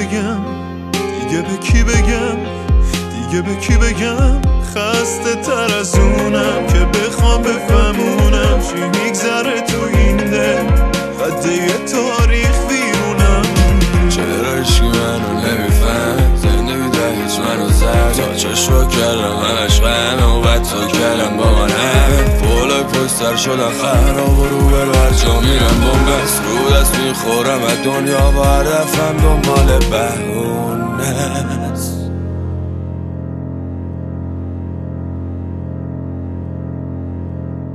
بگم، دیگه به کی بگم، دیگه به کی بگم. خسته تر از اونم که بخوام بفهمونم چی میگذره تو این دل، قد یه تاریخ ویرونم. چرا هیچکی منو نمیفهم، زندگی ده هیچ منو زد. تا چشم کردم همش غمه و بد تا کردم با من همه فولای پشت سر شدن خراب و رو برو هر جا میرم بومبست. رو دست میخورم از دنیا و هر دفعم دنبال بهونه است.